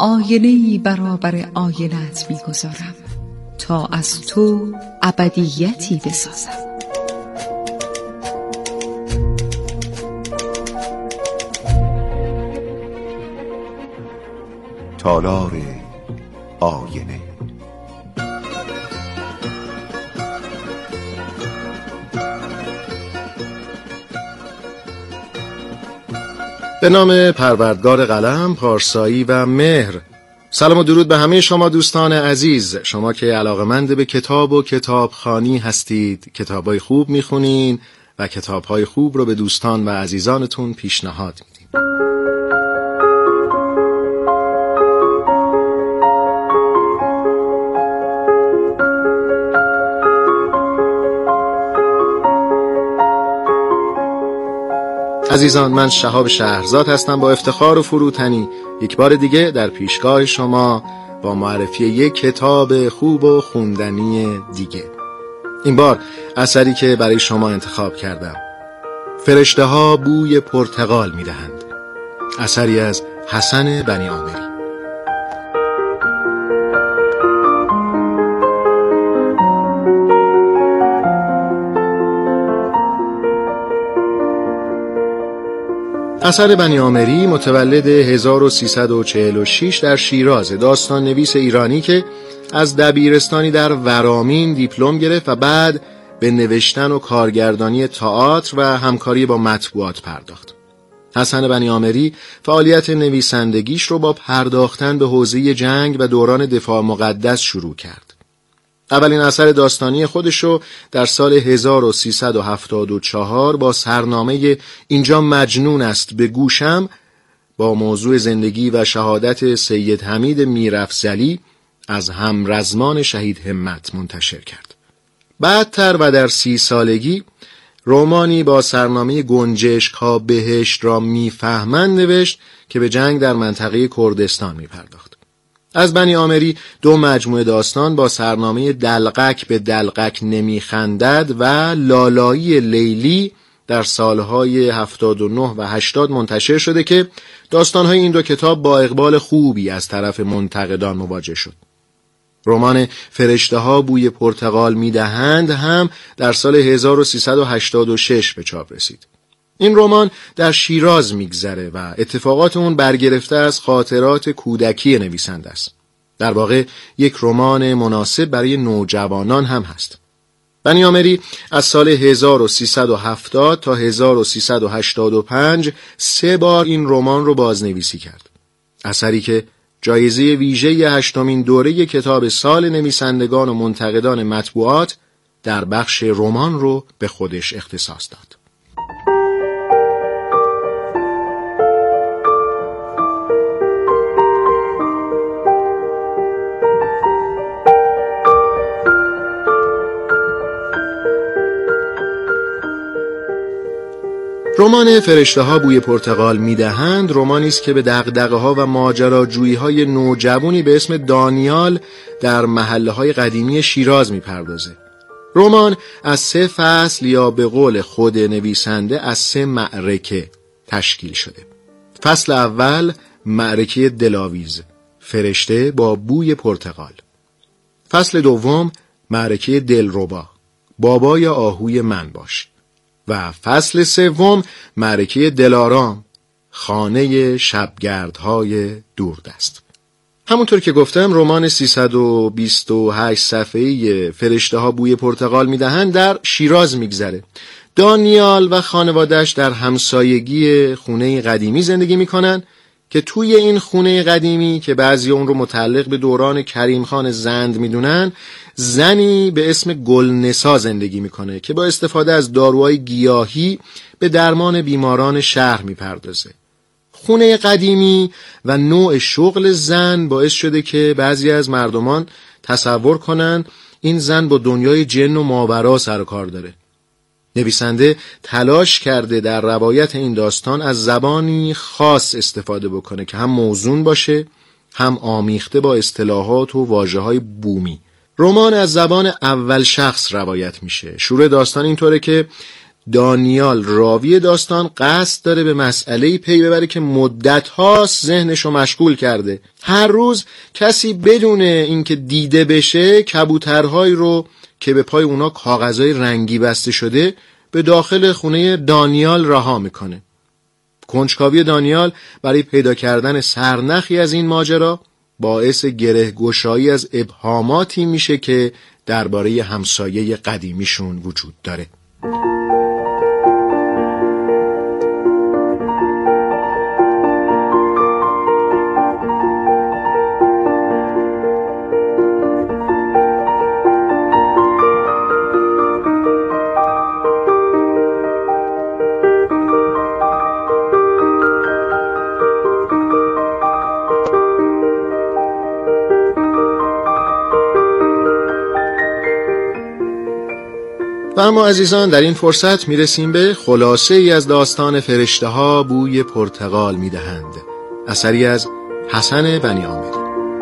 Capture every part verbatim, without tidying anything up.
آینه‌ای برابر آینه‌ات می‌گذارم تا از تو ابدیتی بسازم. تالار آینه. به نام پروردگار قلم، پارسایی و مهر. سلام و درود به همه شما دوستان عزیز، شما که علاقه‌مند به کتاب و کتابخوانی هستید، کتابای خوب میخونین و کتابهای خوب رو به دوستان و عزیزانتون پیشنهاد میدین. عزیزان، من شهاب شهرزاد هستم با افتخار و فروتنی یک بار دیگه در پیشگاه شما با معرفی یک کتاب خوب و خوندنی دیگه. این بار اثری که برای شما انتخاب کردم، فرشته ها بوی پرتقال میدهند، اثری از حسن بنی عامری. اثر بنی عامری متولد هزار و سیصد و چهل و شش در شیراز، داستان نویس ایرانی که از دبیرستانی در ورامین دیپلم گرفت و بعد به نوشتن و کارگردانی تئاتر و همکاری با مطبوعات پرداخت. حسن بنی عامری فعالیت نویسندگیش رو با پرداختن به حوزه جنگ و دوران دفاع مقدس شروع کرد. اولین اثر داستانی خودشو در سال هزار و سیصد و هفتاد و چهار با سرنامه اینجا مجنون است به گوشم با موضوع زندگی و شهادت سید حمید میرافضلی از همرزمان شهید همت منتشر کرد. بعدتر و در سی سالگی رمانی با سرنامه گنجشک‌ها بهشت را میفهمند نوشت که به جنگ در منطقه کردستان میپرداخت. از بنی عامری دو مجموعه داستان با سرنامه دلقک به دلقک نمیخندد و لالایی لیلی در سالهای هفتاد و نه و هشتاد منتشر شده که داستانهای این دو کتاب با اقبال خوبی از طرف منتقدان مواجه شد. رمان فرشته ها بوی پرتقال میدهند هم در سال هزار و سیصد و هشتاد و شش به چاپ رسید. این رمان در شیراز میگذره و اتفاقات اون برگرفته از خاطرات کودکی نویسنده است. در واقع یک رمان مناسب برای نوجوانان هم هست. بنی عامری از سال هزار و سیصد و هفتاد تا هزار و سیصد و هشتاد و پنج سه بار این رمان رو بازنویسی کرد. اثری که جایزه ویژه هشتمین دوره کتاب سال نویسندگان و منتقدان مطبوعات در بخش رمان رو به خودش اختصاص داد. رمان فرشته ها بوی پرتقال میدهند رمانی است که به دغدغه ها و ماجراجویی های نوجوانی به اسم دانیال در محله های قدیمی شیراز میپردازه. رمان از سه فصل یا به قول خود نویسنده از سه معرکه تشکیل شده. فصل اول معرکه دلاویز، فرشته با بوی پرتقال. فصل دوم معرکه دلربا، بابا یا آهوی من باش. و فصل سوم معرکه دلارام، خانه شبگردهای دوردست. همونطور که گفتم رمان سیصد و بیست و هشت صفحه‌ای فرشته ها بوی پرتقال میدهند در شیراز میگذره. دانیال و خانواده‌اش در همسایگی خونه قدیمی زندگی میکنن که توی این خونه قدیمی که بعضی اون رو متعلق به دوران کریم خان زند میدونن، زنی به اسم گلنسا زندگی میکنه که با استفاده از داروهای گیاهی به درمان بیماران شهر میپردازه. خونه قدیمی و نوع شغل زن باعث شده که بعضی از مردمان تصور کنن این زن با دنیای جن و ماورا سر و کار داره. نویسنده تلاش کرده در روایت این داستان از زبانی خاص استفاده بکنه که هم موزون باشه، هم آمیخته با اصطلاحات و واژه‌های بومی. رمان از زبان اول شخص روایت میشه. شروع داستان اینطوره که دانیال راوی داستان قصد داره به مسئله‌ای پی ببره که مدت هاست ذهنشو مشغول کرده. هر روز کسی بدون اینکه دیده بشه کبوترهایی رو که به پای اونا کاغذهای رنگی بسته شده به داخل خونه دانیال رها میکنه. کنجکاوی دانیال برای پیدا کردن سرنخی از این ماجرا باعث گره گشایی از ابهاماتی میشه که درباره همسایه قدیمیشون وجود داره. و اما عزیزان در این فرصت میرسیم به خلاصه ای از داستان فرشته ها بوی پرتقال میدهند، اثری از حسن بنی عامر.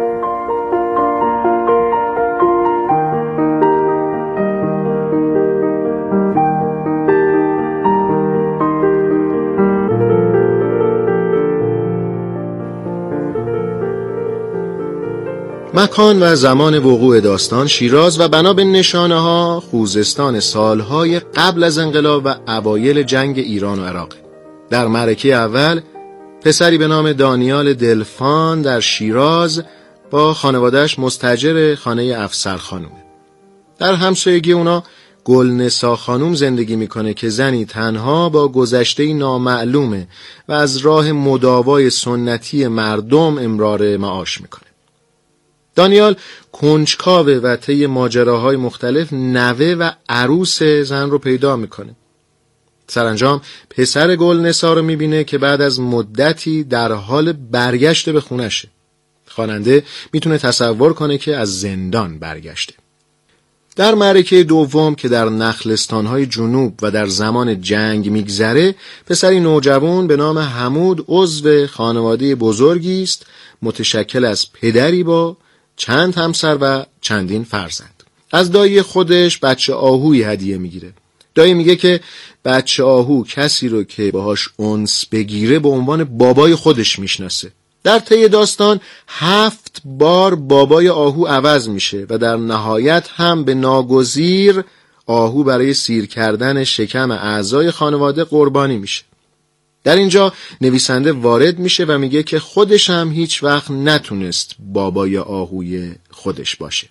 مکان و زمان وقوع داستان شیراز و بنا به نشانه ها خوزستان سالهای قبل از انقلاب و اوایل جنگ ایران و عراق. در معرکه اول پسری به نام دانیال دلفان در شیراز با خانوادهش مستاجر خانه افسر خانومه. در همسایگی اونا گلنسا خانوم زندگی میکنه که زنی تنها با گذشته‌ای نامعلومه و از راه مداوای سنتی مردم امرار معاش میکنه. دانیال کنجکاوه و طی ماجراهای مختلف نوه و عروس زن رو پیدا میکنه. سرانجام پسر گلنسا رو میبینه که بعد از مدتی در حال برگشت به خونشه. خواننده میتونه تصور کنه که از زندان برگشته. در معرکه دوم که در نخلستانهای جنوب و در زمان جنگ میگذره، پسری نوجوان به نام حمود عضو خانواده بزرگی است متشکل از پدری با چند همسر و چندین فرزند. از دایی خودش بچه آهوی هدیه میگیره. دایی میگه که بچه آهو کسی رو که باهاش انس بگیره به عنوان بابای خودش میشناسه. در طی داستان هفت بار بابای آهو عوض میشه و در نهایت هم به ناگزیر آهو برای سیر کردن شکم اعضای خانواده قربانی میشه. در اینجا نویسنده وارد میشه و میگه که خودش هم هیچ وقت نتونست بابای آهوی خودش باشه.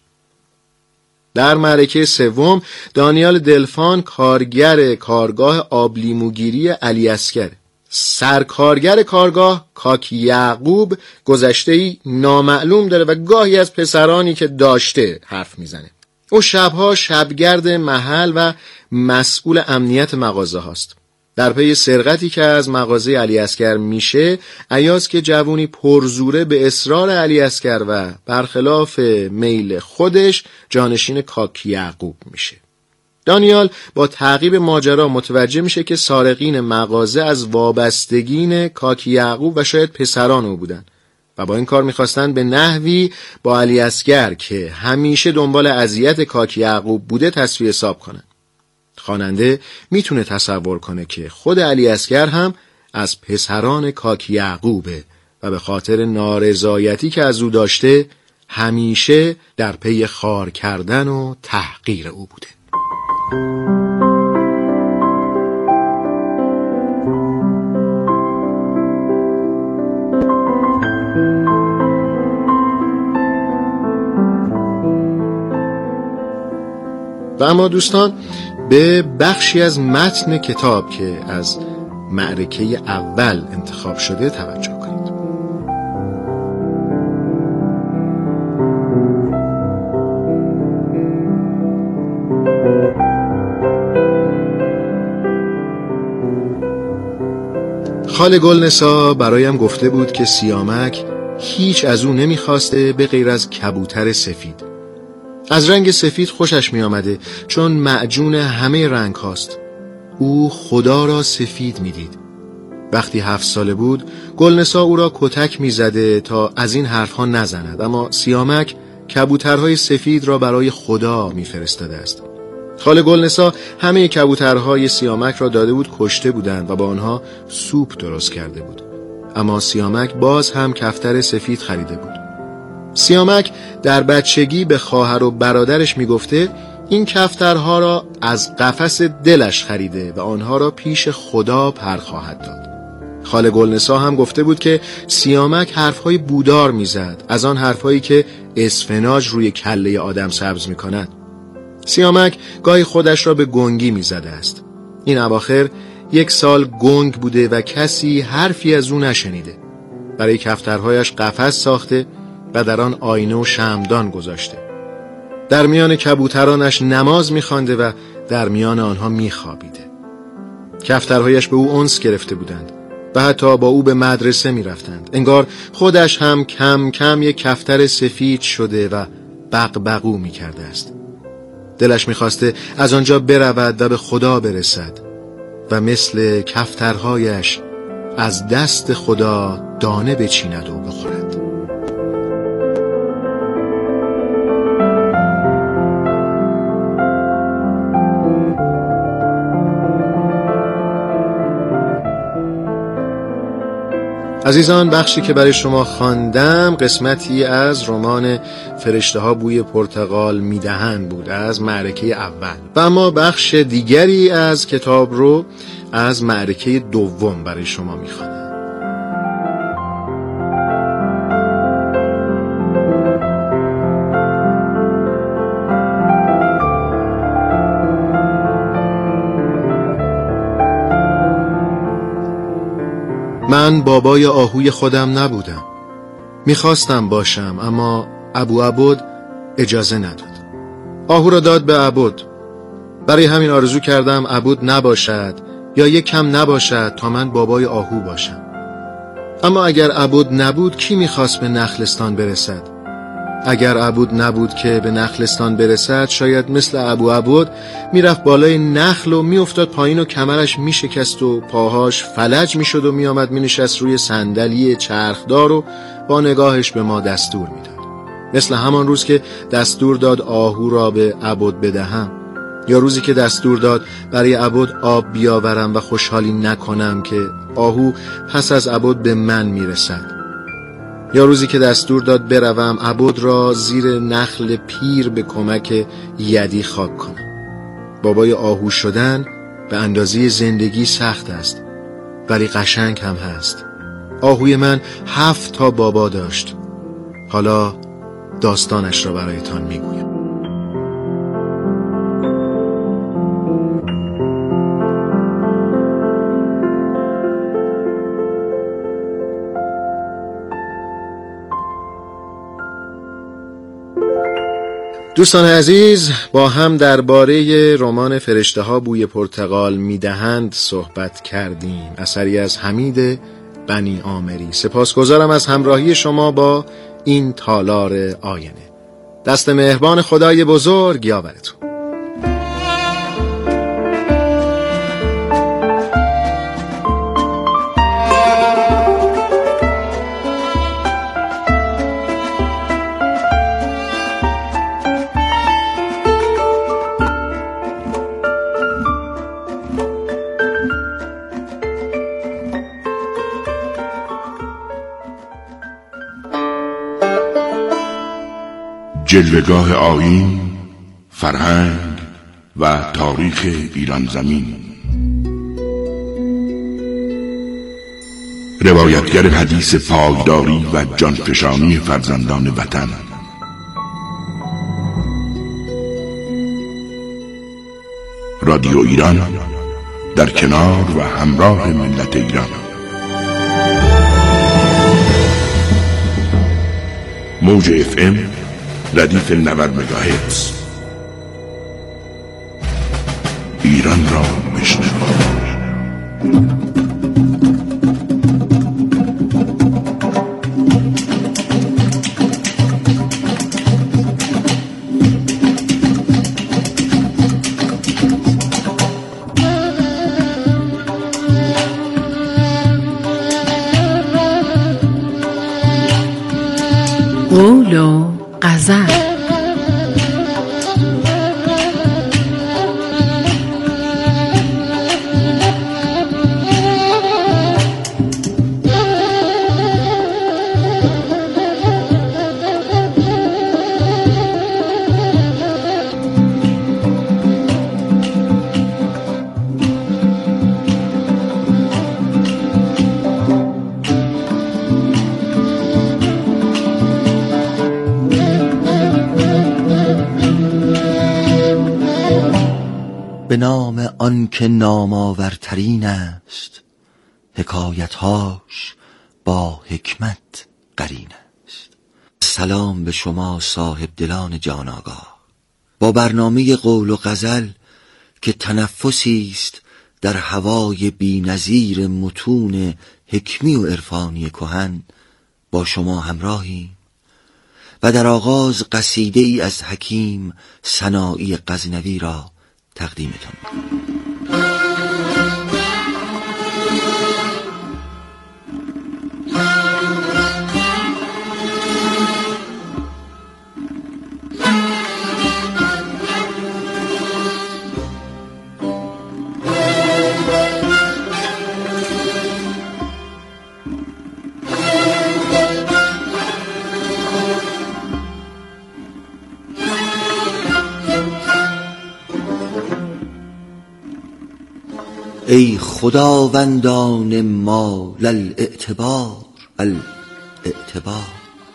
در معرکه سوم دانیال دلفان کارگر کارگاه آبلیموگیری علی اصغر. سرکارگر کارگاه کاکی یعقوب گذشته‌ای نامعلوم داره و گاهی از پسرانی که داشته حرف میزنه. او شبها شبگرد محل و مسئول امنیت مغازه هاست. در پی سرقتی که از مغازه علی اصغر میشه، ایاز که جوونی پرزوره به اصرار علی اصغر و برخلاف میل خودش جانشین کاکی یعقوب میشه. دانیال با تعقیب ماجرا متوجه میشه که سارقین مغازه از وابستگین کاکی یعقوب و شاید پسران او بودن و با این کار میخواستن به نحوی با علی اصغر که همیشه دنبال اذیت کاکی یعقوب بوده تصفیه حساب کنن. خواننده میتونه تصور کنه که خود علی اصغر هم از پسران کاکی یعقوبه و به خاطر نارضایتی که از او داشته همیشه در پی خار کردن و تحقیر او بوده. و اما دوستان به بخشی از متن کتاب که از معرکه اول انتخاب شده توجه کنید. خاله گلنسا برایم گفته بود که سیامک هیچ از او نمیخواسته به غیر از کبوتر سفید. از رنگ سفید خوشش می آمده چون معجون همه رنگ هاست. او خدا را سفید می دید. وقتی هفت ساله بود گلنسا او را کتک می زده تا از این حرفها نزند، اما سیامک کبوترهای سفید را برای خدا می فرستاده است. خاله گلنسا همه کبوترهای سیامک را داده بود کشته بودند و با آنها سوپ درست کرده بود. اما سیامک باز هم کفتر سفید خریده بود. سیامک در بچگی به خواهر و برادرش میگفته این کفترها را از قفس دلش خریده و آنها را پیش خدا پر خواهد داد. خاله گلنسا هم گفته بود که سیامک حرفهای بودار میزد، از آن حرفهایی که اسفناج روی کله آدم سبز میکند. سیامک گاهی خودش را به گنگی میزده است. این اواخر یک سال گنگ بوده و کسی حرفی از او نشنیده. برای کفترهایش قفس ساخته و در آن آینه و شمعدان گذاشته. در میان کبوترانش نماز میخوانده و در میان آنها میخوابیده. کفترهایش به او انس گرفته بودند و حتی با او به مدرسه میرفتند. انگار خودش هم کم کم یک کفتر سفید شده و بغبغو میکرده است. دلش میخواسته از آنجا برود و به خدا برسد و مثل کفترهایش از دست خدا دانه بچیند و بخورد. عزیزان، بخشی که برای شما خواندم قسمتی از رمان فرشته ها بوی پرتقال میدهند بود از معرکه اول و اما بخش دیگری از کتاب رو از معرکه دوم برای شما میخوانم. من بابای آهوی خودم نبودم. میخواستم باشم اما ابو عبد اجازه نداد. آهو را داد به عبد. برای همین آرزو کردم عبد نباشد یا یک کم نباشد تا من بابای آهو باشم. اما اگر عبد نبود کی میخواست به نخلستان برسد؟ اگر عبد نبود که به نخلستان برسد شاید مثل ابو عبد میرفت بالای نخل و میافتاد پایین و کمرش میشکست و پاهاش فلج میشد و میآمد مینشست روی صندلی چرخدار و با نگاهش به ما دستور میداد. مثل همان روز که دستور داد آهو را به عبد بدهم، یا روزی که دستور داد برای عبد آب بیاورم و خوشحالی نکنم که آهو پس از عبد به من میرسد، یا روزی که دستور داد بروم عبد را زیر نخل پیر به کمک یدی خاک کنم. بابای آهو شدن به اندازه زندگی سخت است ولی قشنگ هم هست. آهوی من هفت تا بابا داشت. حالا داستانش را برایتان میگویم. دوستان عزیز، با هم درباره رمان فرشته ها بوی پرتقال میدهند صحبت کردیم، اثری از حمید بنی آمری. سپاسگزارم از همراهی شما با این تالار آینه. دست مهربان خدای بزرگ یاورتون. جلوه‌گاه آیین، فرهنگ و تاریخ ایران زمین. روایتگر حدیث پایداری و جانفشانی فرزندان وطن. رادیو ایران در کنار و همراه ملت ایران. موج اف ام ردیف نود مگاهرتز. ایران را بشنوید. قول و غزل. به نام آن که نامآورترین است، حکایتهاش با حکمت قرین است. سلام به شما صاحب دلان جان آگاه، با برنامه قول و غزل که تنفسی است در هوای بی‌نظیر متون حکمی و عرفانی کهن با شما همراهیم و در آغاز قصیده ای از حکیم سنایی غزنوی را تقدیمتان می‌کنم. ای خداوندان ما للاعتبار الاعتبار،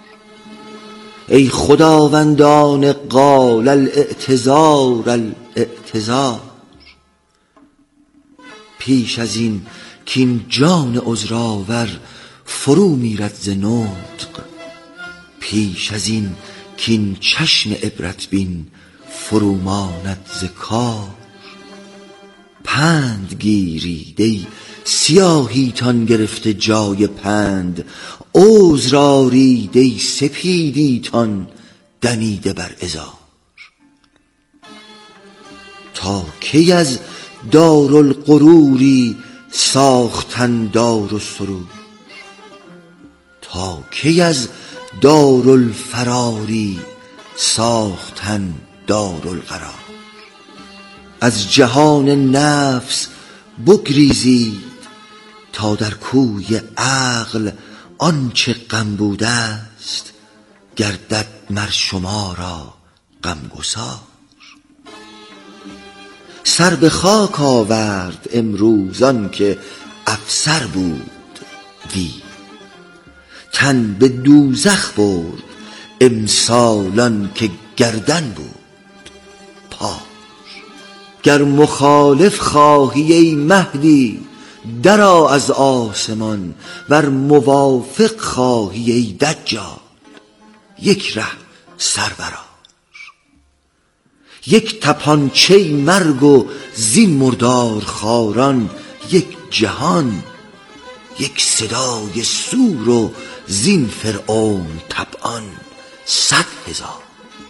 ای خداوندان قال الاعتذار الاعتذار. پیش از این کین جان عذرآور فرو میرد ز نطق، پیش از این کین چشم عبرت بین فرو ماند ز کار. پند گیرید ای سیاهیتان گرفته جای پند، عذر آرید ای سپیدیتان دمیده بر ازار. تا کی از دارالغروری ساختن دار و سرور، تا کی از دارالفراری ساختن دارالقرار. از جهان نفس بگریزید تا در کوی عقل آنچه غم بوده است گردد مر شما را غمگسار. سر به خاک آورد امروز آن که افسر بود وی، تن به دوزخ برد امسالان که گردن بود پا. گر مخالف خواهی ای مهدی درآ از آسمان، ور موافق خواهی ای دجال یک ره سر برآر. یک تپانچه مرگ و زین مردار خاران یک جهان، یک صدای سور و زین فرعون طبعان صد هزار.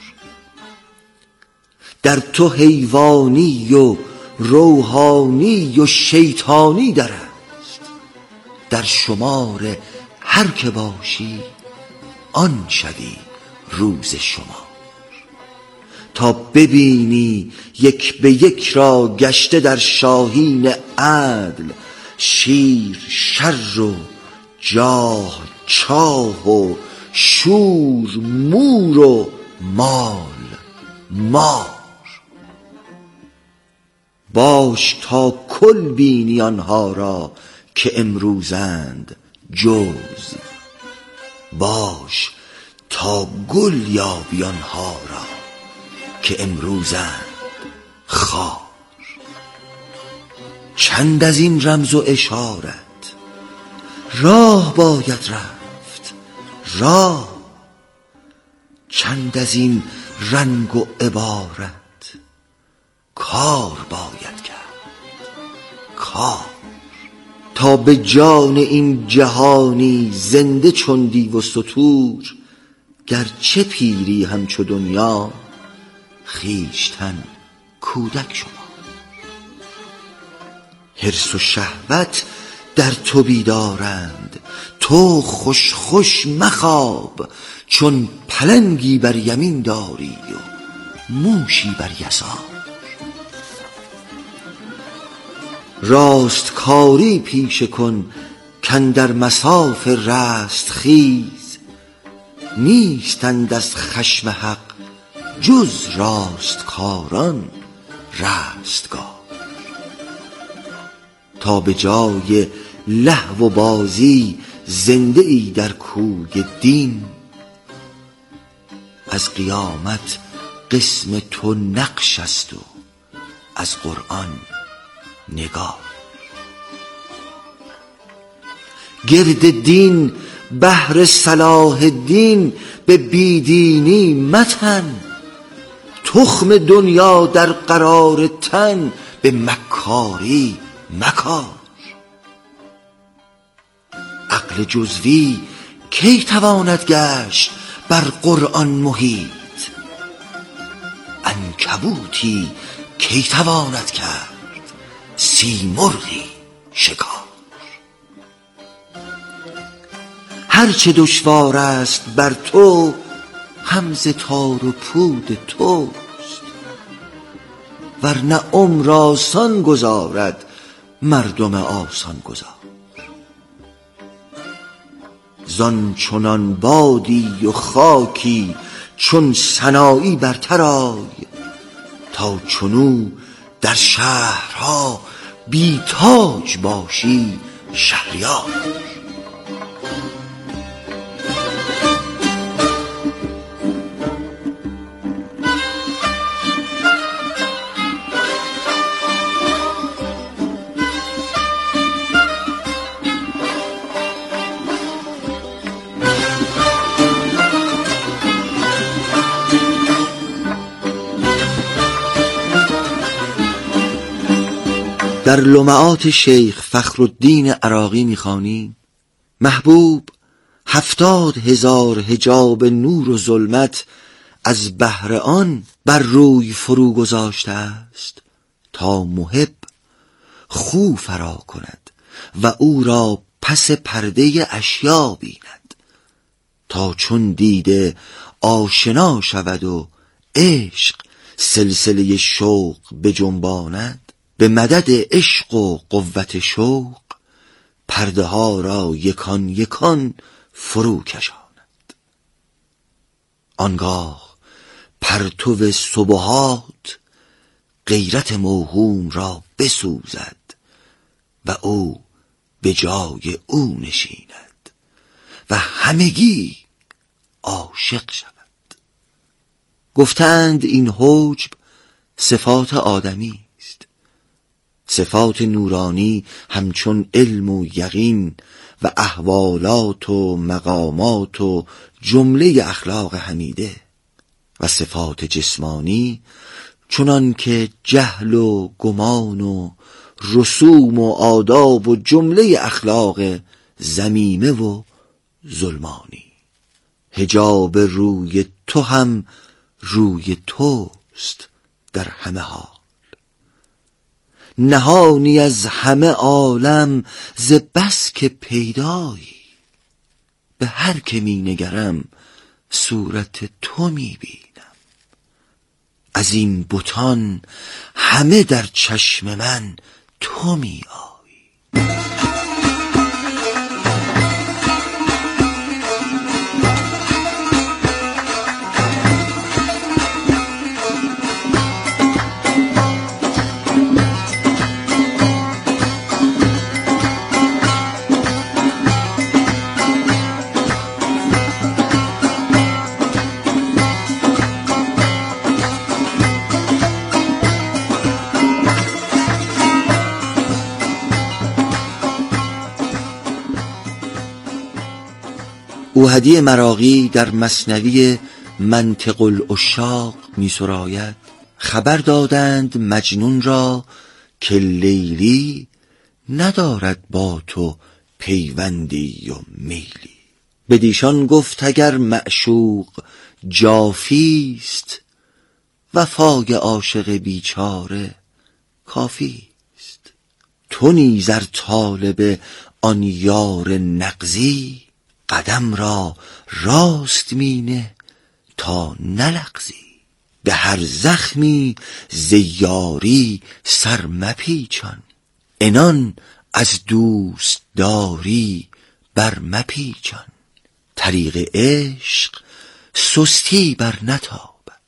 در تو حیوانی و روحانی و شیطانی در است، در شمار هر که باشی آن شوی روز شمار. تا ببینی یک به یک را گشته در شاهین عدل، شیر شر و جاه چاه و شور مور و مال مار. باش تا کل بینی آنها را که امروزند جز، باش تا گل یابی آنها را که امروزند خار. چند از این رمز و اشارت راه باید رفت راه، چند از این رنگ و عبارت کار باید کرد کار. تا به جان این جهانی زنده چون دیو و ستور، گرچه پیری همچو دنیا خویشتن کودک شما. حرص و شهوت در تو بیدارند، تو خوش خوش مخواب چون پلنگی بر یمین داری و موشی بر یسار. راستکاری پیشه کن کاندر مصاف رست خیز، نیستند از خشم حق جز راستکاران رستگار. تا به جای لهو و بازی زنده ای در کوی دین، از قیامت قسم تو نقش است و از قرآن نگار. گرد دین بهر صلاح الدین به بیدینی متن، تخم دنیا در قرار تن به مکاری مکار. عقل جزوی کی تواند گشت بر قرآن محیط، عنکبوتی کی تواند کرد سیمرغی شکار. هرچه دشوار است بر تو هم ز تار و پود توست، ورنه عمر آسان گذارد مردم آسان گذار. زان چنان بادی و خاکی چون سنایی برتر آی، تا چنو در شهرها بی تاج باشی شهریار. در لمعات شیخ فخرالدین عراقی می‌خوانیم: محبوب هفتاد هزار حجاب نور و ظلمت از بهر آن بر روی فرو گذاشته است تا محب خو فرا کند و او را پس پرده اشیا بیند، تا چون دیده آشنا شود و عشق سلسله شوق بجنباند، به مدد عشق و قوت شوق پرده ها را یکان یکان فرو کشاند. آنگاه پرتو سبحات غیرت موهوم را بسوزد و او به جای او نشیند و همگی عاشق شود. گفتند این حجب صفات آدمی، صفات نورانی همچون علم و یقین و احوالات و مقامات و جمله اخلاق حمیده، و صفات جسمانی چنان که جهل و گمان و رسوم و آداب و جمله اخلاق ذمیمه و ظلمانی. حجاب روی تو هم روی توست در همه حال، نهانی از همه عالم ز بس که پیدایی. به هر که می نگرم صورت تو می بینم، از این بتان همه در چشم من تو می آیی. اوحدی مراغی در مثنوی منطق العشاق می سراید: خبر دادند مجنون را که لیلی ندارد با تو پیوندی و میلی. بدیشان گفت اگر معشوق جافیست، وفای عاشق بیچاره کافیست. تو نیز ار طالب آن یار نغزی، قدم را راست مینه تا نلغزی. به هر زخمی ز یاری سر مپیچان، عنان از دوست داری بر مپیچان. طریق عشق سستی بر نتابد،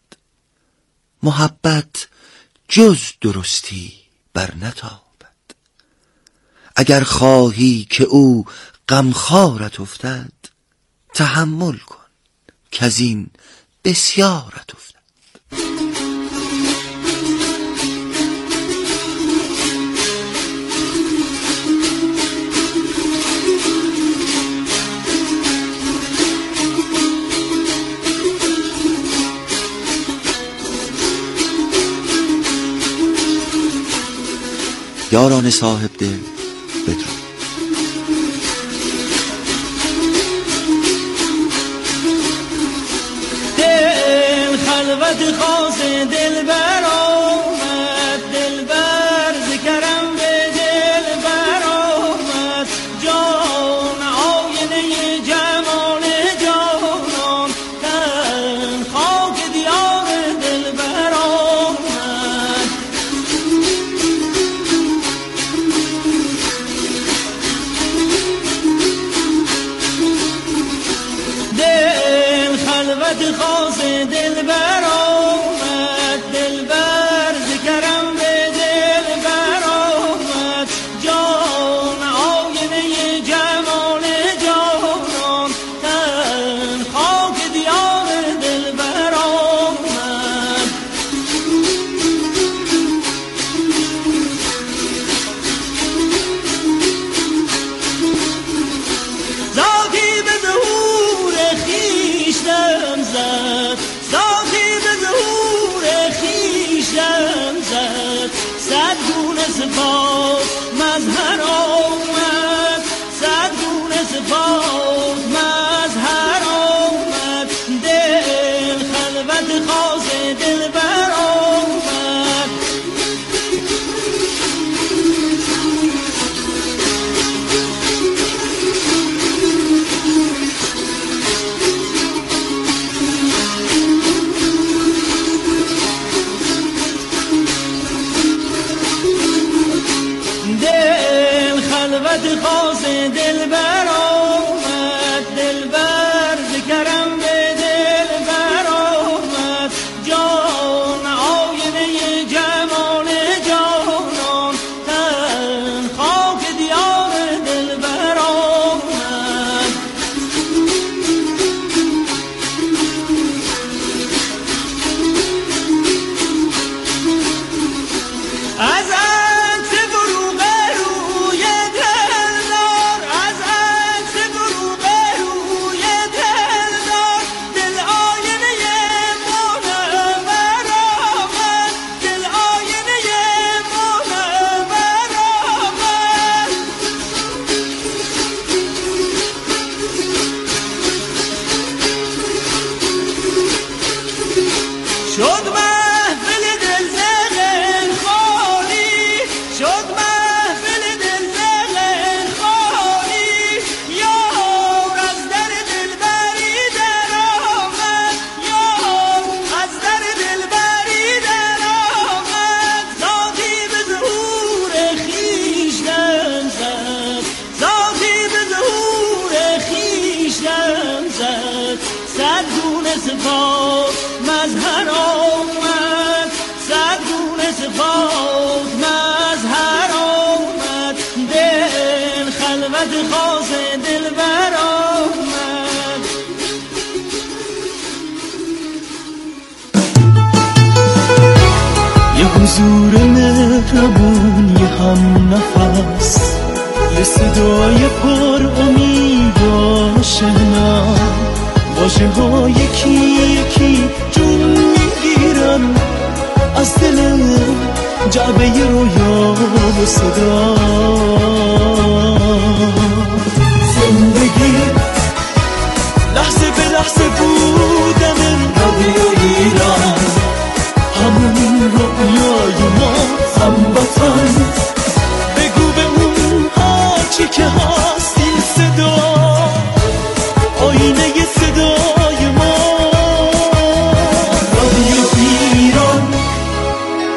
محبت جز درستی بر نتابد. اگر خواهی که او غمخوارت افتد، تحمل کن کز این بسیارت افتد. یاران صاحب دل بدرود. دل خلوت خاص دل بر آمد، دل بر ذکرم به دل بر آمد، جان آینه جمال جانان، تن خاک دیار دل بر آمد. دل خلوت خاص دل بر آمد، دل بر ذکرم به دل بر آمد، جان آینه جمال جانان، تن خاک دیار دل بر آمد. ذاتی به ظهور خویش دم زد، ذاتی به ظهور خویش دم زد، صد گونه صفات مظهر آمد، صد گونه صفات مظهر آمد. دل خلوت خاص دل بر آمد. دل خلوت خاص دل بر آمد، دل بر ذکرم به دل بر آمد، جان آینه جمال جانان، تن خاک دیار دل بر آمد. از عکس فروغ روی دلدار، از عکس فروغ روی دلدار، دل آینه منور آمد، دل آینه منور آمد. شد محفل دل زغن خالی، شد محفل دل زغن خالی، یار از در دل بری در آمد، یار از در دل بری در آمد. ذاتی به ظهور خویش دم زد، ذاتی به ظهور خویش دم زد، صد گونه صفات مظهر آمد، صد گونه صفات مظهر آمد. دل خلوت خاص دل بر آمد. یه حضور مهربون، یه هم نفس، یه صدای پر امید و آشنا، واژه ها یکی یکی جون میگیرن از دل جعبه رویا و صدا.